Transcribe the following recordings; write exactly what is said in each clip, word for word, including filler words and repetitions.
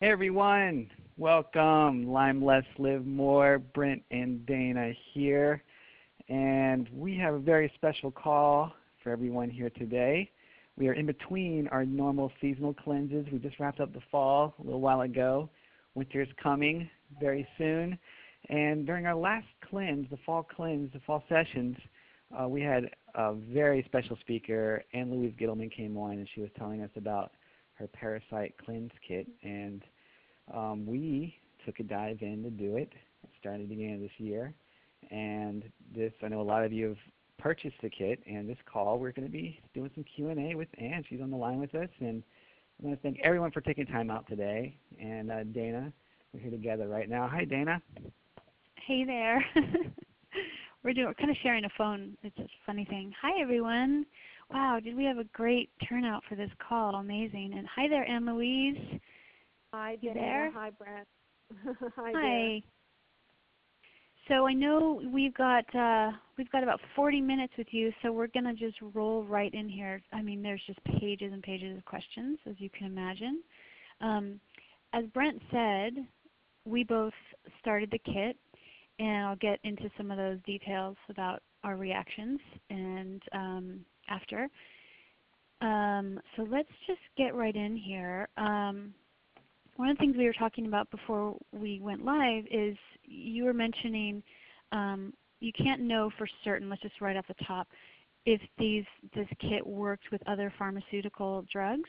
Hey everyone, welcome. Lyme Less Live More, Brent and Dana here. And we have a very special call for everyone here today. We are in between our normal seasonal cleanses. We just wrapped up the fall a little while ago. Winter is coming very soon. And during our last cleanse, the fall cleanse, the fall sessions, uh, we had a very special speaker. Ann Louise Gittleman came on and she was telling us about her Parasite Cleanse Kit. And um, we took a dive in to do it. It started at the beginning of this year. And this, I know a lot of you have purchased the kit, and this call we're going to be doing some Q and A with Ann. She's on the line with us, and I want to thank everyone for taking time out today. And uh, Dana, we're here together right now. Hi, Dana. Hey there. we're doing we're kind of sharing a phone. It's a funny thing. Hi everyone. Wow, did we have a great turnout for this call? Amazing. And hi there, Ann Louise. Hi, you Dana. there? Hi, Brent. hi. Hi. There. So I know we've got uh, we've got about forty minutes with you, so we're going to just roll right in here. I mean, there's just pages and pages of questions, as you can imagine. Um, as Brent said, we both started the kit, and I'll get into some of those details about our reactions and um, after. Um, so let's just get right in here. Um, One of the things we were talking about before we went live is you were mentioning um, you can't know for certain, let's just right off the top, if these, this kit works with other pharmaceutical drugs?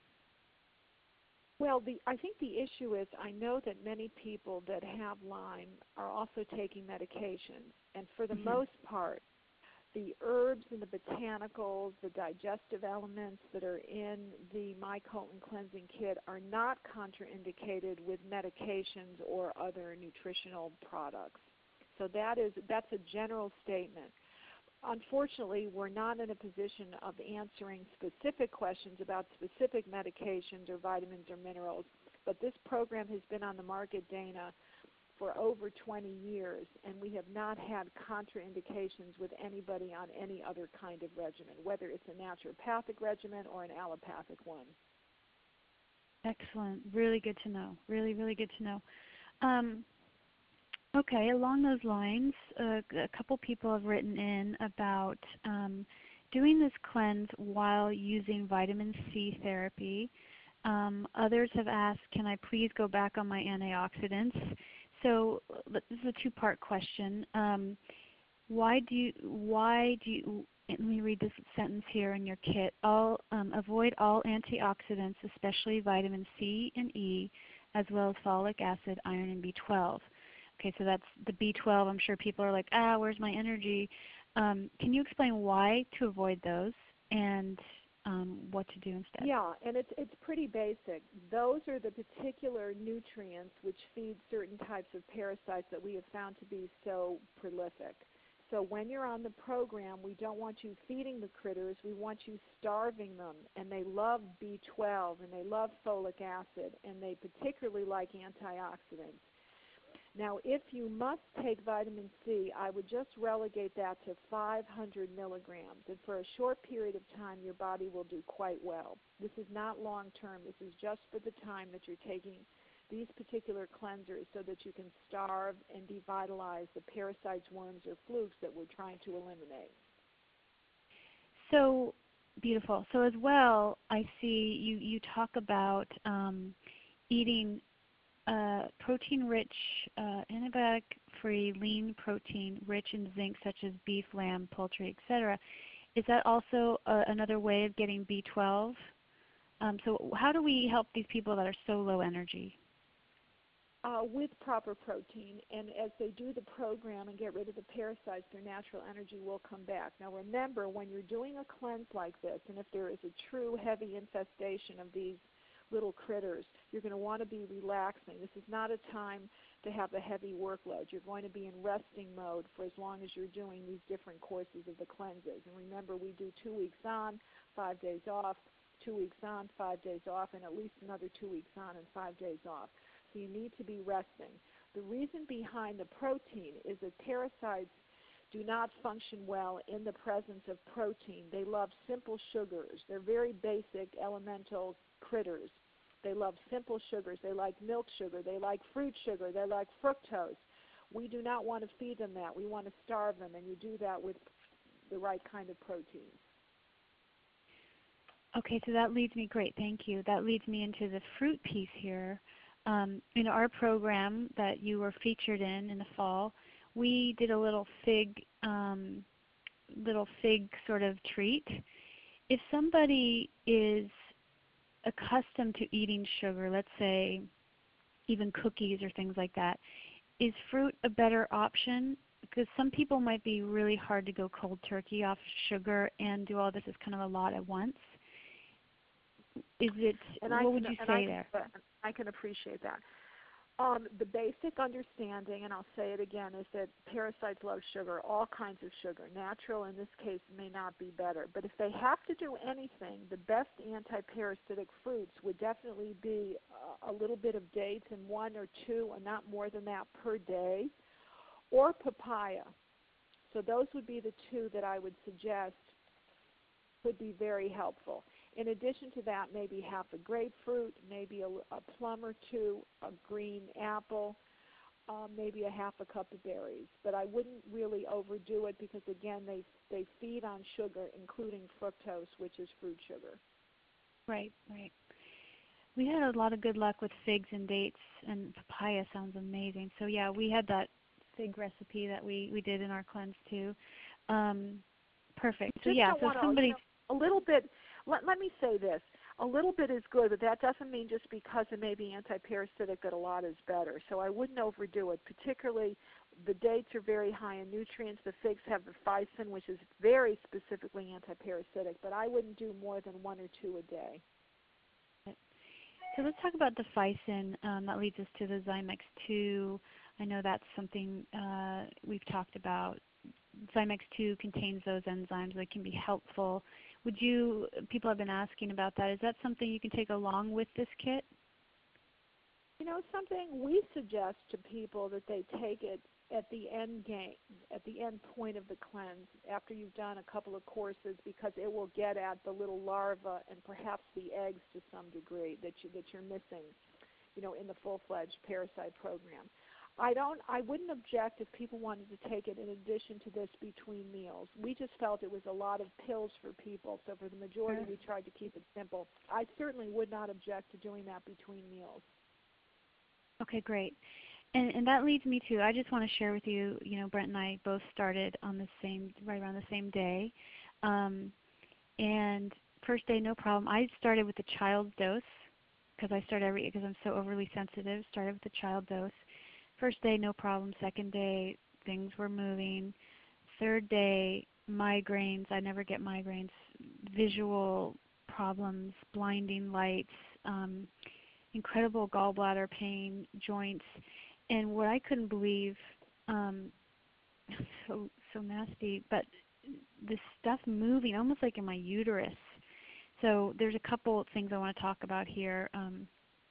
Well, the, I think the issue is I know that many people that have Lyme are also taking medications. And for the mm-hmm. most part, the herbs and the botanicals, the digestive elements that are in the MyColon Cleansing Kit are not contraindicated with medications or other nutritional products. So that is, that's a general statement. Unfortunately, we're not in a position of answering specific questions about specific medications or vitamins or minerals, but this program has been on the market, Dana, for over twenty years, and we have not had contraindications with anybody on any other kind of regimen, whether it's a naturopathic regimen or an allopathic one. Excellent. Really good to know. Really, really good to know. Um, okay, along those lines, uh, a couple people have written in about um, doing this cleanse while using vitamin C therapy. Um, others have asked, can I please go back on my antioxidants? So this is a two-part question. Um, why do you, why do you, let me read this sentence here in your kit. All, um, avoid all antioxidants, especially vitamin C and E, as well as folic acid, iron, and B twelve. Okay, so that's the B twelve. I'm sure people are like, ah, where's my energy? Um, can you explain why to avoid those and Um, what to do instead? Yeah, and it's it's pretty basic. Those are the particular nutrients which feed certain types of parasites that we have found to be so prolific. So when you're on the program, we don't want you feeding the critters. We want you starving them, and they love B twelve, and they love folic acid, and they particularly like antioxidants. Now, if you must take vitamin C, I would just relegate that to five hundred milligrams. And for a short period of time, your body will do quite well. This is not long-term. This is just for the time that you're taking these particular cleansers so that you can starve and devitalize the parasites, worms, or flukes that we're trying to eliminate. So beautiful. So as well, I see you, you talk about um, eating Uh, protein-rich, uh, antibiotic-free, lean protein rich in zinc, such as beef, lamb, poultry, et cetera. Is that also uh, another way of getting B twelve? Um, so how do we help these people that are so low energy? Uh, with proper protein, and as they do the program and get rid of the parasites, their natural energy will come back. Now remember, when you're doing a cleanse like this, and if there is a true heavy infestation of these little critters, you're going to want to be relaxing. This is not a time to have a heavy workload. You're going to be in resting mode for as long as you're doing these different courses of the cleanses. And remember, we do two weeks on, five days off, two weeks on, five days off, and at least another two weeks on and five days off. So you need to be resting. The reason behind the protein is that parasites do not function well in the presence of protein. They love simple sugars. They're very basic elemental critters. They love simple sugars. They like milk sugar. They like fruit sugar. They like fructose. We do not want to feed them that. We want to starve them, and you do that with the right kind of protein. Okay, so that leads me, great, thank you. That leads me into the fruit piece here. Um, in our program that you were featured in in the fall, we did a little fig, um, little fig sort of treat. If somebody is accustomed to eating sugar, let's say even cookies or things like that, is fruit a better option? Because some people might be really hard to go cold turkey off sugar and do all this as kind of a lot at once. Is it, and what I would can, you and say I there? can, I can appreciate that. Um, the basic understanding, and I'll say it again, is that parasites love sugar, all kinds of sugar. Natural, in this case, may not be better. But if they have to do anything, the best anti-parasitic fruits would definitely be uh, a little bit of dates, and one or two, and not more than that per day, or papaya. So those would be the two that I would suggest would be very helpful. In addition to that, maybe half a grapefruit, maybe a, a plum or two, a green apple, uh, maybe a half a cup of berries. But I wouldn't really overdo it because, again, they, they feed on sugar, including fructose, which is fruit sugar. Right, right. We had a lot of good luck with figs and dates, and papaya sounds amazing. So yeah, we had that fig recipe that we, we did in our cleanse too. Um, perfect. So Just yeah, don't so want to, somebody... you know, a little bit, let, let me say this, a little bit is good, but that doesn't mean just because it may be anti-parasitic that a lot is better. So I wouldn't overdo it. Particularly, the dates are very high in nutrients. The figs have the phycin, which is very specifically anti-parasitic, but I wouldn't do more than one or two a day. So let's talk about the phycin. Um, that leads us to the Zymex two. I know that's something uh, we've talked about. Zymex two contains those enzymes that can be helpful. Would you, people have been asking about that. Is that something you can take along with this kit? You know, something we suggest to people that they take it at the end game, at the end point of the cleanse, after you've done a couple of courses, because it will get at the little larva and perhaps the eggs to some degree that you that you're missing, you know, in the full-fledged parasite program. I don't. I wouldn't object if people wanted to take it in addition to this between meals. We just felt it was a lot of pills for people, so for the majority, we tried to keep it simple. I certainly would not object to doing that between meals. Okay, great. And, and that leads me to, I just want to share with you, you know, Brent and I both started on the same, right around the same day. Um, and first day, no problem. I started with the child's dose because I start every, because I'm so overly sensitive, started with the child dose. First day, no problem. Second day, things were moving. Third day, migraines. I never get migraines. Visual problems, blinding lights, um, incredible gallbladder pain, joints. And what I couldn't believe, um, so so nasty, but the stuff moving almost like in my uterus. So there's a couple things I want to talk about here. Um,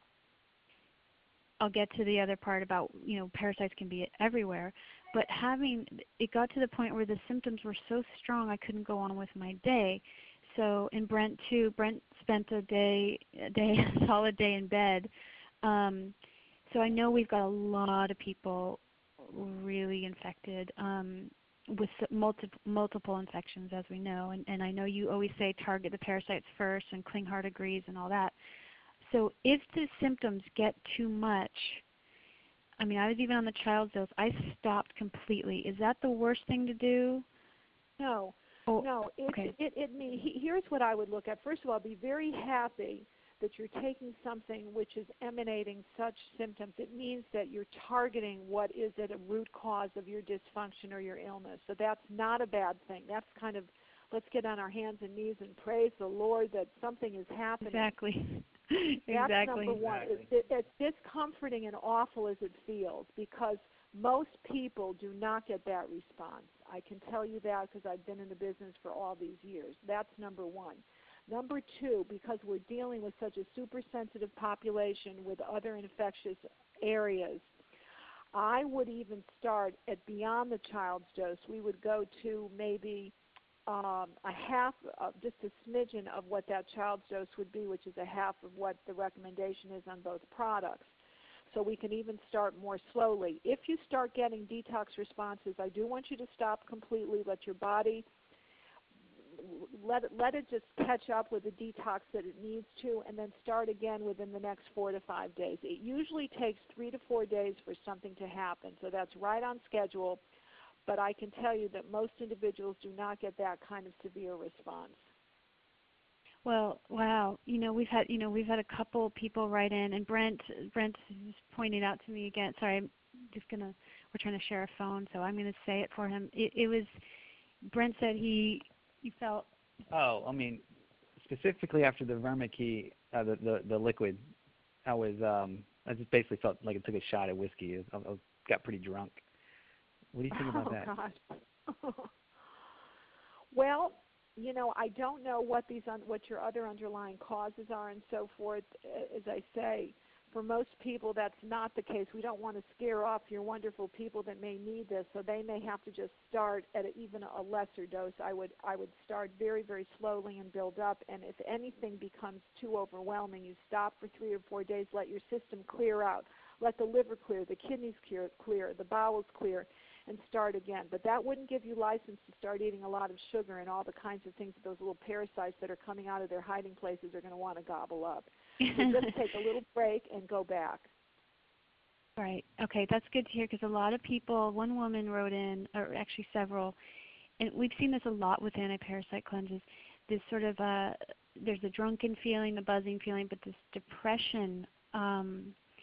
I'll get to the other part about, you know, parasites can be everywhere, but having, it got to the point where the symptoms were so strong I couldn't go on with my day. So, and Brent too, Brent spent a day, a day, a solid day in bed. Um, so I know we've got a lot of people really infected um, with multi multiple infections, as we know, and, and I know you always say target the parasites first, and Klinghardt agrees and all that. So if the symptoms get too much, I mean, I was even on the child's dose, I stopped completely. Is that the worst thing to do? No, oh, no. It, okay. it, it, it, here's what I would look at. First of all, be very happy that you're taking something which is emanating such symptoms. It means that you're targeting what is at a root cause of your dysfunction or your illness. So that's not a bad thing. That's kind of, let's get on our hands and knees and praise the Lord that something is happening. Exactly. That's exactly. number one. Exactly. It's, it's discomforting and awful as it feels because most people do not get that response. I can tell you that because I've been in the business for all these years. That's number one. Number two, because we're dealing with such a super sensitive population with other infectious areas, I would even start at beyond the child's dose. We would go to maybe um, a half, of, just a smidgen of what that child's dose would be, which is a half of what the recommendation is on both products. So we can even start more slowly. If you start getting detox responses, I do want you to stop completely, let your body, let it, let it just catch up with the detox that it needs to, and then start again within the next four to five days. It usually takes three to four days for something to happen, so that's right on schedule, but I can tell you that most individuals do not get that kind of severe response. Well, wow. You know, we've had you know we've had a couple people write in, and Brent Brent just pointed out to me again. Sorry, I'm just gonna. We're trying to share a phone, so I'm gonna say it for him. It, it was Brent said he he felt. Oh, I mean, specifically after the Vermikey, uh, the, the the liquid, I was um I just basically felt like I took a shot of whiskey. I, I got pretty drunk. What do you think about oh, that? God. Well, you know, I don't know what these un- what your other underlying causes are and so forth. As I say, for most people that's not the case. We don't want to scare off your wonderful people that may need this, so they may have to just start at a, even a lesser dose. I would I would start very, very slowly and build up, and if anything becomes too overwhelming, you stop for three or four days, let your system clear out. Let the liver clear, the kidneys clear, clear, the bowels clear, and start again. But that wouldn't give you license to start eating a lot of sugar and all the kinds of things that those little parasites that are coming out of their hiding places are going to want to gobble up. So just take a little break and go back. Right. Okay, that's good to hear because a lot of people, one woman wrote in, or actually several, and we've seen this a lot with anti-parasite cleanses, this sort of, uh, there's a drunken feeling, the buzzing feeling, but this depression, um,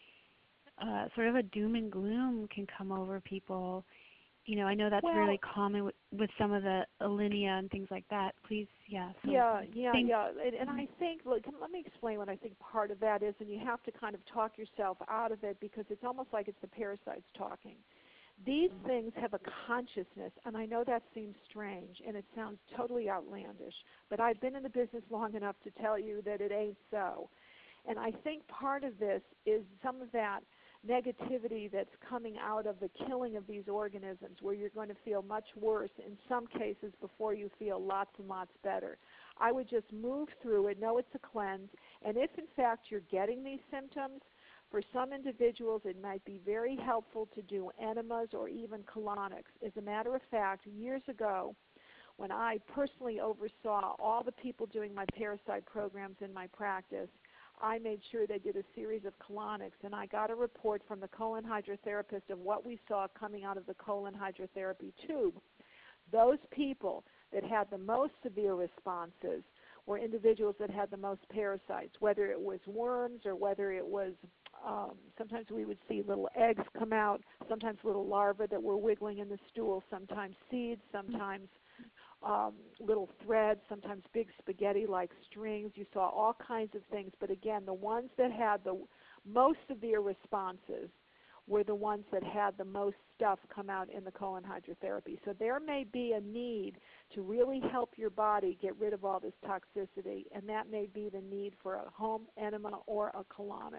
uh, sort of a doom and gloom can come over people. You know, I know that's well, really common with, with some of the Alinea and things like that. Please, yeah. So yeah, yeah, think, yeah. And, and I think, look, let me explain what I think part of that is, and you have to kind of talk yourself out of it because it's almost like it's the parasites talking. These things have a consciousness, and I know that seems strange, and it sounds totally outlandish, but I've been in the business long enough to tell you that it ain't so. And I think part of this is some of that negativity that's coming out of the killing of these organisms where you're going to feel much worse in some cases before you feel lots and lots better. I would just move through it, know it's a cleanse, and if in fact you're getting these symptoms, for some individuals it might be very helpful to do enemas or even colonics. As a matter of fact, years ago, when I personally oversaw all the people doing my parasite programs in my practice, I made sure they did a series of colonics, and I got a report from the colon hydrotherapist of what we saw coming out of the colon hydrotherapy tube. Those people that had the most severe responses were individuals that had the most parasites, whether it was worms or whether it was, um, sometimes we would see little eggs come out, sometimes little larvae that were wiggling in the stool, sometimes seeds, sometimes Um, little threads, sometimes big spaghetti-like strings. You saw all kinds of things, but again, the ones that had the most severe responses were the ones that had the most stuff come out in the colon hydrotherapy. So there may be a need to really help your body get rid of all this toxicity, and that may be the need for a home enema or a colonic.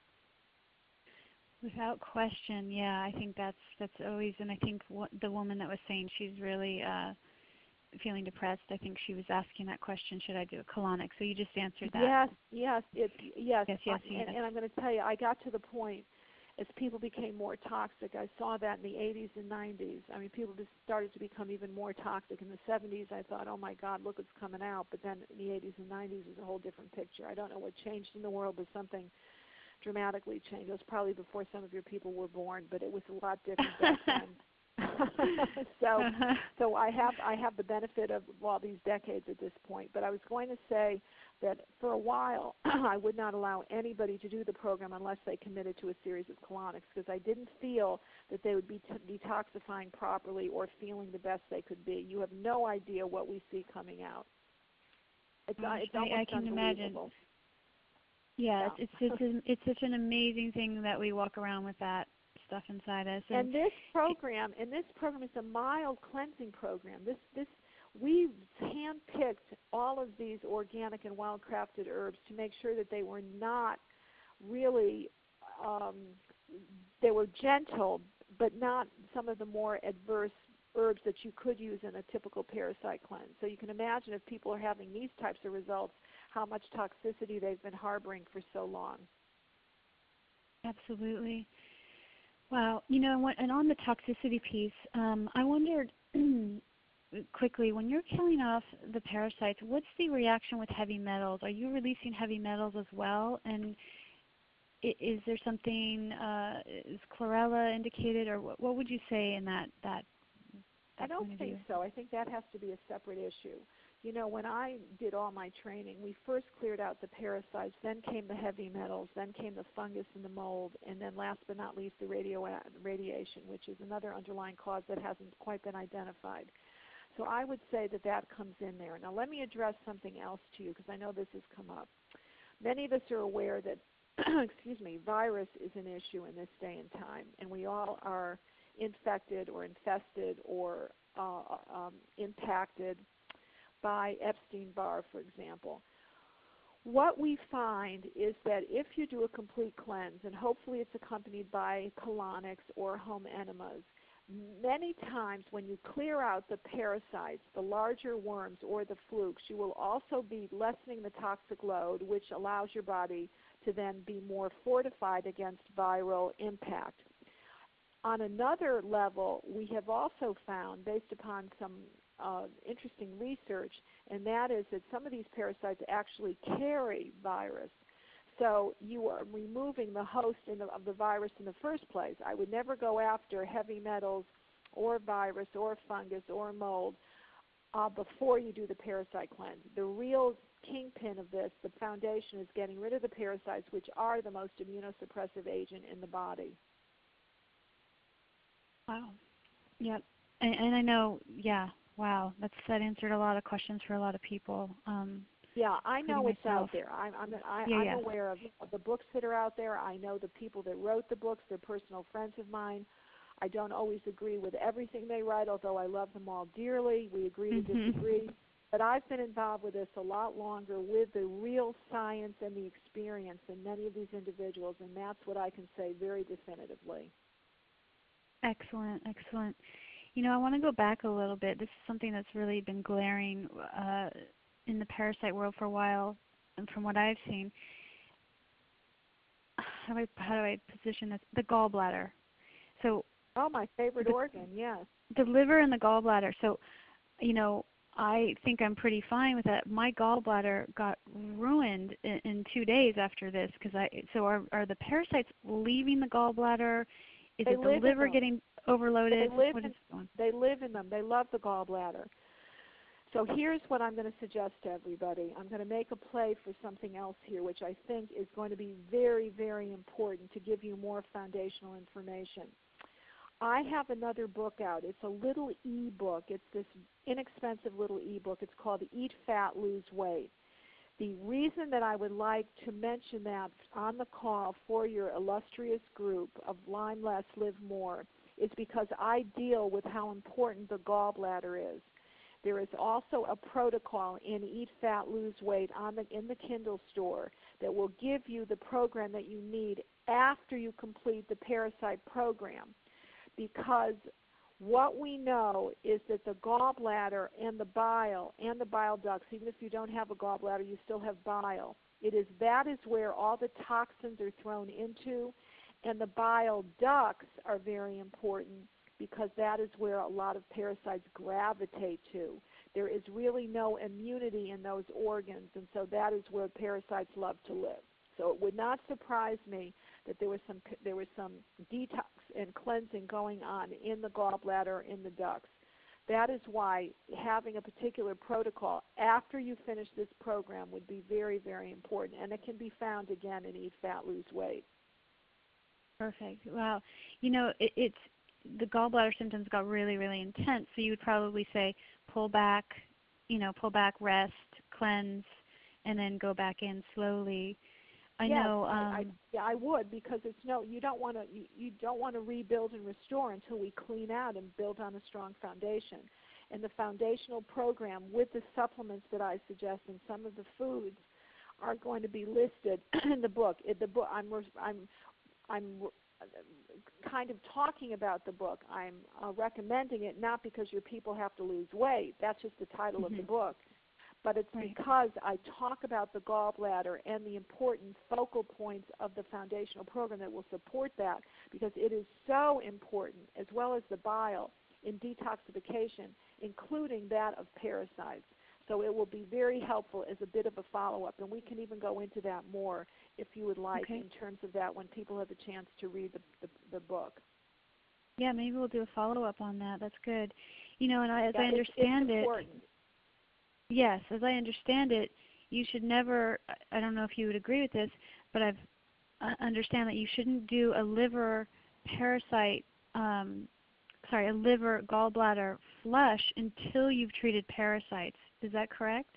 Without question, yeah, I think that's that's always, and I think what the woman that was saying she's really uh, feeling depressed, I think she was asking that question, should I do a colonic? So you just answered that. Yes, yes, it's, yes. Yes, yes, I, yes. and, and I'm going to tell you, I got to the point as people became more toxic. I saw that in the eighties and nineties. I mean, people just started to become even more toxic. In the seventies, I thought, oh my God, look what's coming out. But then in the eighties and nineties was a whole different picture. I don't know what changed in the world, but something dramatically changed. It was probably before some of your people were born, but it was a lot different back then. so so I have I have the benefit of all these decades at this point. But I was going to say that for a while I would not allow anybody to do the program unless they committed to a series of colonics, because I didn't feel that they would be t- detoxifying properly or feeling the best they could be. You have no idea what we see coming out. It's, Gosh, it's I, almost I can unbelievable. imagine. Yeah, Yeah. it's it's it's, it's such an amazing thing that we walk around with that stuff inside us. And, and this program, and this program is a mild cleansing program. This this we handpicked all of these organic and well-crafted herbs to make sure that they were not really, um, they were gentle, but not some of the more adverse herbs that you could use in a typical parasite cleanse. So you can imagine if people are having these types of results, how much toxicity they've been harboring for so long. Absolutely. Wow. You know, and on the toxicity piece, um, I wondered quickly, when you're killing off the parasites, what's the reaction with heavy metals? Are you releasing heavy metals as well? And is there something, uh, is chlorella indicated, or what, what would you say in that, that, that I don't point of think view? so. I think that has to be a separate issue. You know, when I did all my training, we first cleared out the parasites, then came the heavy metals, then came the fungus and the mold, and then last but not least the radio radiation, which is another underlying cause that hasn't quite been identified. So I would say that that comes in there. Now let me address something else to you, because I know this has come up. Many of us are aware that, excuse me, virus is an issue in this day and time, and we all are infected or infested or uh, um, impacted by Epstein-Barr, for example. What we find is that if you do a complete cleanse, and hopefully it's accompanied by colonics or home enemas, many times when you clear out the parasites, the larger worms or the flukes, you will also be lessening the toxic load, which allows your body to then be more fortified against viral impact. On another level, we have also found, based upon some uh, interesting research, and that is that some of these parasites actually carry virus. So you are removing the host in the, of the virus in the first place. I would never go after heavy metals or virus or fungus or mold uh, before you do the parasite cleanse. The real kingpin of this, the foundation, is getting rid of the parasites, which are the most immunosuppressive agent in the body. Wow. Yep. And, and I know, yeah, wow, that's, that answered a lot of questions for a lot of people. Um, Yeah, I know it's myself. out there. I'm, I'm, I, yeah, I'm yeah. aware of, of the books that are out there. I know the people that wrote the books. They're personal friends of mine. I don't always agree with everything they write, although I love them all dearly. We agree to Mm-hmm. disagree. But I've been involved with this a lot longer with the real science and the experience than many of these individuals, and that's what I can say very definitively. Excellent, excellent. You know, I want to go back a little bit. This is something that's really been glaring uh, in the parasite world for a while, and from what I've seen. How do I, how do I position this? The gallbladder. So, oh, my favorite the, organ, yes. The liver and the gallbladder. So, you know, I think I'm pretty fine with that. My gallbladder got ruined in, in two days after this because I. So, are are the parasites leaving the gallbladder? Is they it the liver getting overloaded? They live, what in, is going? they live in them. They love the gallbladder. So here's what I'm going to suggest to everybody. I'm going to make a play for something else here, which I think is going to be very, very important to give you more foundational information. I have another book out. It's a little e-book. It's this inexpensive little e-book. It's called Eat Fat, Lose Weight. The reason that I would like to mention that on the call for your illustrious group of Lyme Less, Live More is because I deal with how important the gallbladder is. There is also a protocol in Eat Fat, Lose Weight on the, in the Kindle store that will give you the program that you need after you complete the parasite program, because what we know is that the gallbladder and the bile and the bile ducts, even if you don't have a gallbladder, you still have bile. It is that is where all the toxins are thrown into, and the bile ducts are very important because that is where a lot of parasites gravitate to. There is really no immunity in those organs, and so that is where parasites love to live. So it would not surprise me that there was some there was some detox and cleansing going on in the gallbladder, in the ducts. That is why having a particular protocol after you finish this program would be very, very important, and it can be found again in Eat Fat, Lose Weight. Perfect. Wow. You know, it, it's the gallbladder symptoms got really, really intense. So you would probably say pull back, you know, pull back, rest, cleanse, and then go back in slowly. I yes, know. Um, I, I, yeah, I would, because it's no, you don't want to, you, you don't want to rebuild and restore until we clean out and build on a strong foundation. And the foundational program with the supplements that I suggest and some of the foods are going to be listed in the book. In the book, I'm, I'm, I'm kind of talking about the book. I'm uh, recommending it not because your people have to lose weight. That's just the title mm-hmm. of the book. But it's right. because I talk about the gallbladder and the important focal points of the foundational program that will support that, because it is so important, as well as the bile, in detoxification, including that of parasites. So it will be very helpful as a bit of a follow-up, and we can even go into that more if you would like okay. in terms of that when people have a chance to read the, the, the book. Yeah, maybe we'll do a follow-up on that. That's good. You know, and I, as yeah, I understand it's, it's it, important. yes, as I understand it, you should never, I don't know if you would agree with this, but I've I understand that you shouldn't do a liver parasite, um, sorry, a liver gallbladder flush until you've treated parasites. Is that correct?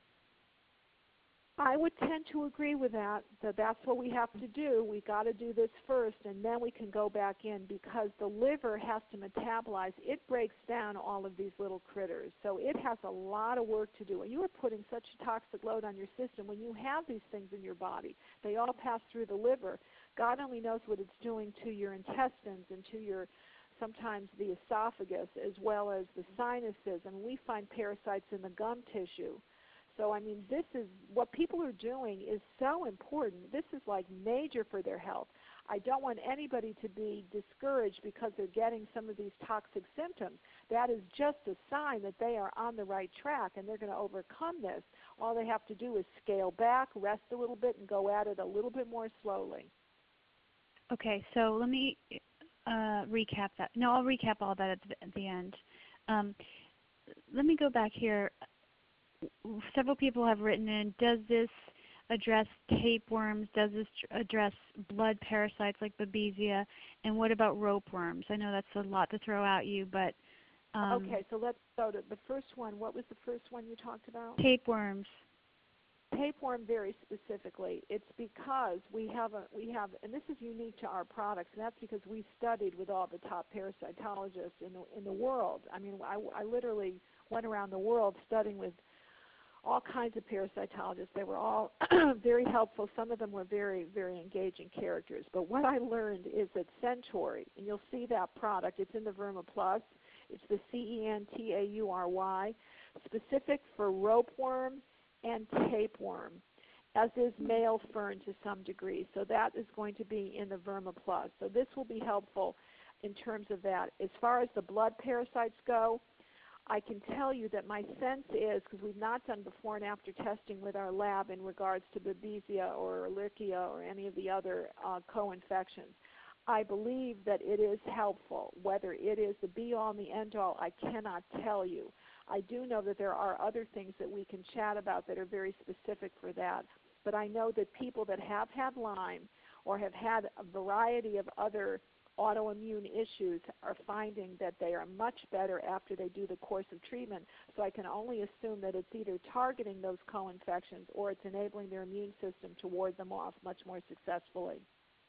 I would tend to agree with that, that that's what we have to do. We've got to do this first, and then we can go back in, because the liver has to metabolize. It breaks down all of these little critters, so it has a lot of work to do. And you are putting such a toxic load on your system. When you have these things in your body, they all pass through the liver. God only knows what it's doing to your intestines and to your, sometimes the esophagus, as well as the sinuses. And we find parasites in the gum tissue. So, I mean, this is what people are doing is so important. This is like major for their health. I don't want anybody to be discouraged because they're getting some of these toxic symptoms. That is just a sign that they are on the right track and they're going to overcome this. All they have to do is scale back, rest a little bit, and go at it a little bit more slowly. Okay, so let me uh, recap that. No, I'll recap all that at the, at the end. Um, let me go back here. Several people have written in, does this address tapeworms? Does this address blood parasites like Babesia? And what about ropeworms? I know that's a lot to throw at you, but... Um, okay, so let's go to the first one. What was the first one you talked about? Tapeworms. Tapeworm very specifically. It's because we have, a, we have, and this is unique to our products, and that's because we studied with all the top parasitologists in the, in the world. I mean, I, I literally went around the world studying with all kinds of parasitologists. They were all very helpful. Some of them were very, very engaging characters. But what I learned is that Centaury, and you'll see that product, it's in the Verma Plus. It's the C E N T A U R Y, specific for ropeworm and tapeworm, as is male fern to some degree. So that is going to be in the Verma Plus. So this will be helpful in terms of that. As far as the blood parasites go, I can tell you that my sense is, because we've not done before and after testing with our lab in regards to Babesia or Ehrlichia or any of the other uh, co-infections, I believe that it is helpful. Whether it is the be-all and the end-all, I cannot tell you. I do know that there are other things that we can chat about that are very specific for that. But I know that people that have had Lyme or have had a variety of other autoimmune issues are finding that they are much better after they do the course of treatment. So I can only assume that it's either targeting those co-infections or it's enabling their immune system to ward them off much more successfully.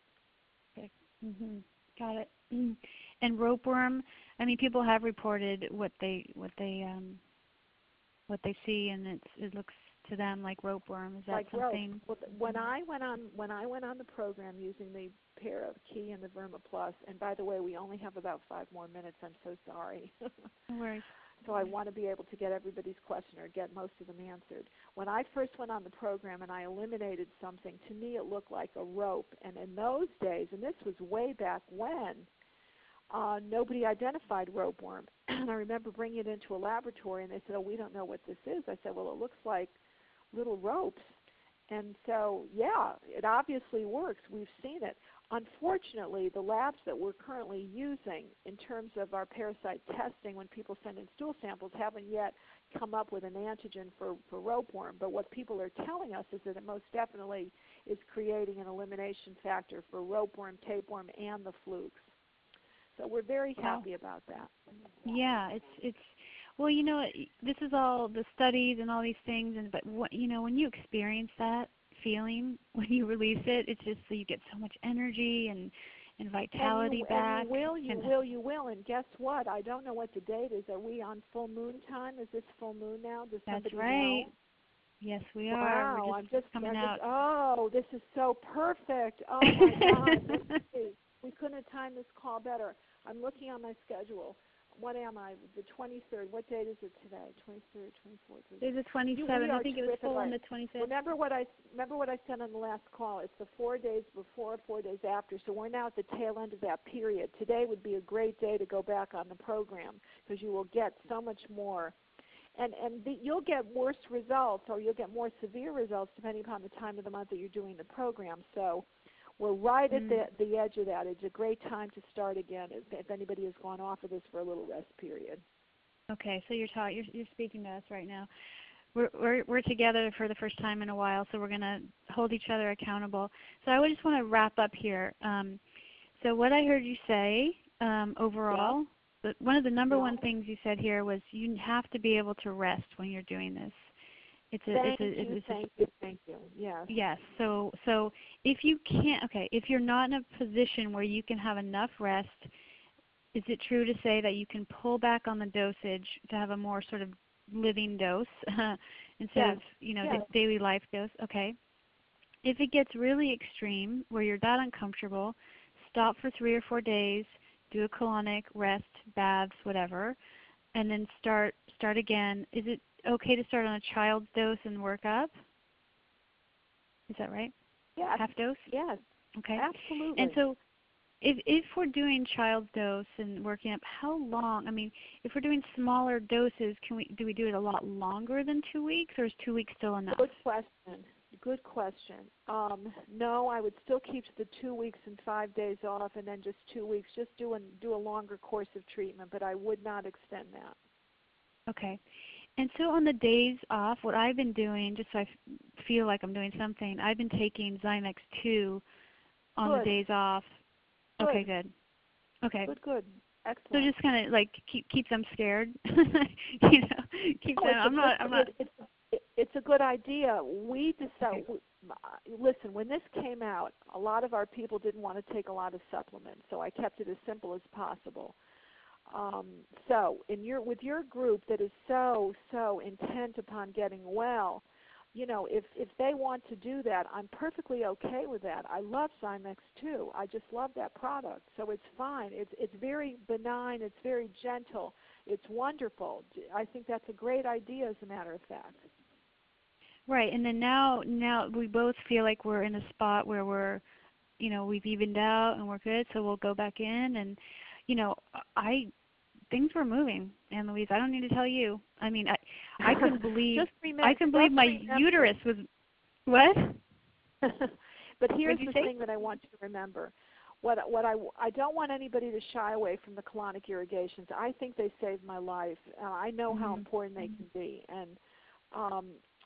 Okay. Mm-hmm. Got it. Mm. And ropeworm, I mean, people have reported what they what they um, what they see, and it's, it looks to them like ropeworm. Is that like something? Rope. Well, when I went on when I went on the program using the pair of Key and the Verma Plus, and by the way, we only have about five more minutes. I'm so sorry. No worries. So I want to be able to get everybody's question or get most of them answered. When I first went on the program and I eliminated something, to me it looked like a rope. And in those days, and this was way back when, uh, nobody identified ropeworm. And I remember bringing it into a laboratory, and they said, oh, we don't know what this is. I said, well, it looks like little ropes. And so, yeah, it obviously works. We've seen it. Unfortunately, the labs that we're currently using in terms of our parasite testing when people send in stool samples haven't yet come up with an antigen for, for ropeworm. But what people are telling us is that it most definitely is creating an elimination factor for ropeworm, tapeworm, and the flukes. So we're very happy about that. Yeah, it's it's well, you know, this is all the studies and all these things, and but what, you know, when you experience that feeling when you release it, it's just so you get so much energy and and vitality and you, back. And you will, you and, will, you will. And guess what? I don't know what the date is. Are we on full moon time? Is this full moon now? Does That's somebody right. know? Yes, we wow, are. We're just I'm just coming I'm out. Just, oh, this is so perfect. Oh my God. We couldn't time this call better. I'm looking on my schedule. What am I? The twenty-third. What date is it today? twenty-third, twenty-fourth. There's a twenty-seventh. I think it was full on the twenty-fifth. Remember what I remember what I said on the last call. It's the four days before, four days after. So we're now at the tail end of that period. Today would be a great day to go back on the program because you will get so much more, and and the, you'll get worse results or you'll get more severe results depending upon the time of the month that you're doing the program. So we're right at the, the edge of that. It's a great time to start again if, if anybody has gone off of this for a little rest period. Okay, so you're, ta- you're, you're speaking to us right now. We're, we're, we're together for the first time in a while, so we're going to hold each other accountable. So I just want to wrap up here. Um, so what I heard you say um, overall, yeah. one of the number yeah. one things you said here was you have to be able to rest when you're doing this. It's a, thank it's a, you, it's thank a, you, thank you. Yes. Yes. So, so if you can't, okay, if you're not in a position where you can have enough rest, is it true to say that you can pull back on the dosage to have a more sort of living dose instead yes. of you know yes. the daily life dose? Okay. If it gets really extreme, where you're that uncomfortable, stop for three or four days, do a colonic, rest, baths, whatever, and then start start again. Is it okay to start on a child's dose and work up? Is that right? Yes. Half dose? Yes. Okay. Absolutely. And so if, if we're doing child's dose and working up, how long? I mean, if we're doing smaller doses, can we do we do it a lot longer than two weeks, or is two weeks still enough? Good question. Good question. Um, no, I would still keep the two weeks and five days off, and then just two weeks. Just do a, do a longer course of treatment, but I would not extend that. Okay. And so on the days off, what I've been doing, just so I f- feel like I'm doing something, I've been taking Zymex two on good. the days off. Good. Okay, good. Okay. Good, good. Excellent. So just kind of like keep keep them scared, you know, keep oh, them. I'm good, not. I'm not. It's, it, it's a good idea. We decided. Okay. Listen, when this came out, a lot of our people didn't want to take a lot of supplements, so I kept it as simple as possible. Um, so in your, with your group that is so, so intent upon getting well, you know, if, if they want to do that, I'm perfectly okay with that. I love Zymex too. I just love that product. So it's fine. It's, it's very benign. It's very gentle. It's wonderful. I think that's a great idea, as a matter of fact. Right. And then now, now we both feel like we're in a spot where we're, you know, we've evened out and we're good, so we'll go back in. And you know, I things were moving, Ann Louise. I don't need to tell you. I mean, I I couldn't believe remember, I couldn't believe my remember. uterus was what? But here's the say? thing that I want you to remember. What what I I don't want anybody to shy away from the colonic irrigations. I think they saved my life. Uh, I know mm-hmm. how important they can be, and um,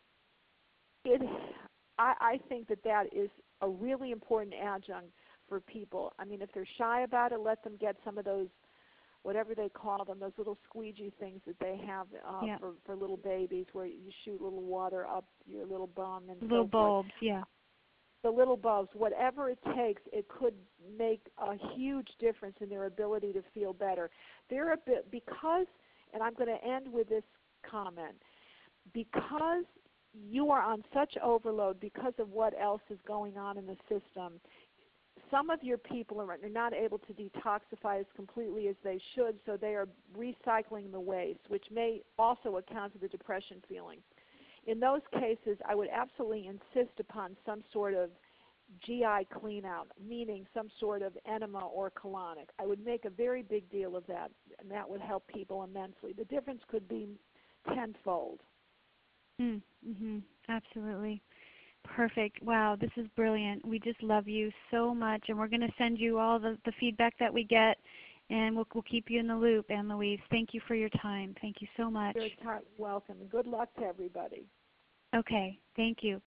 it. I, I think that that is a really important adjunct for people. I mean, if they're shy about it, let them get some of those, whatever they call them, those little squeegee things that they have uh, yeah. for, for little babies, where you shoot little water up your little bum and little so bulbs, forth. yeah. The little bulbs, whatever it takes, it could make a huge difference in their ability to feel better. They're a bit, because, and I'm going to end with this comment, because you are on such overload because of what else is going on in the system, some of your people are not able to detoxify as completely as they should, so they are recycling the waste, which may also account for the depression feeling. In those cases, I would absolutely insist upon some sort of G I clean-out, meaning some sort of enema or colonic. I would make a very big deal of that, and that would help people immensely. The difference could be tenfold. Mm, mm-hmm. Absolutely. Perfect. Wow, this is brilliant. We just love you so much, and we're going to send you all the, the feedback that we get, and we'll, we'll keep you in the loop, Ann Louise. Thank you for your time. Thank you so much. You're welcome. Good luck to everybody. Okay. Thank you.